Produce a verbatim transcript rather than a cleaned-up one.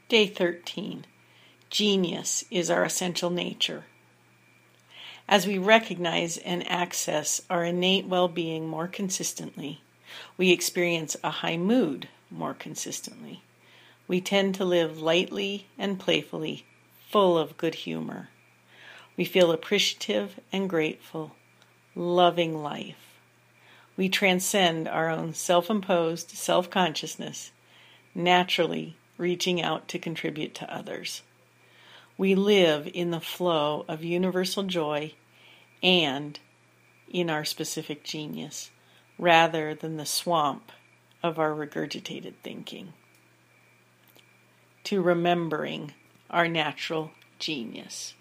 Day thirteen. Genius is our essential nature. As we recognize and access our innate well-being more consistently, we experience a high mood more consistently. We tend to live lightly and playfully, full of good humor. We feel appreciative and grateful, loving life. We transcend our own self-imposed self-consciousness, naturally reaching out to contribute to others. We live in the flow of universal joy and in our specific genius, rather than the swamp of our regurgitated thinking. To remembering our natural genius.